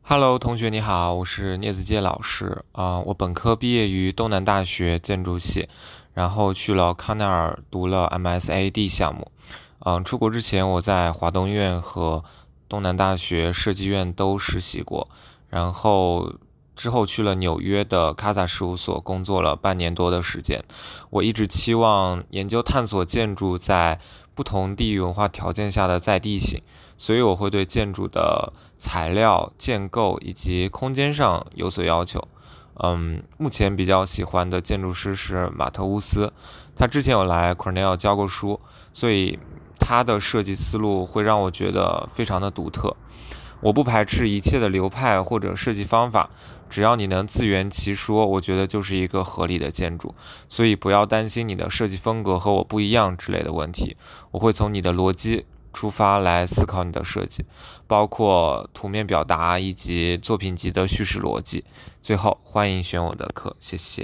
Hello，同学你好，我是聂子杰老师我本科毕业于东南大学建筑系，然后去了康奈尔读了 MSAD 项目。出国之前我在华东院和东南大学设计院都实习过，然后之后去了纽约的卡萨事务所工作了半年多的时间。我一直期望研究探索建筑在不同地域文化条件下的在地性。所以我会对建筑的材料、建构以及空间上有所要求。目前比较喜欢的建筑师是马特乌斯，他之前有来 Cornell 教过书，所以他的设计思路会让我觉得非常的独特。我不排斥一切的流派或者设计方法，只要你能自圆其说，我觉得就是一个合理的建筑。所以不要担心你的设计风格和我不一样之类的问题，我会从你的逻辑出发来思考你的设计，包括图面表达以及作品集的叙事逻辑。最后，欢迎选我的课，谢谢。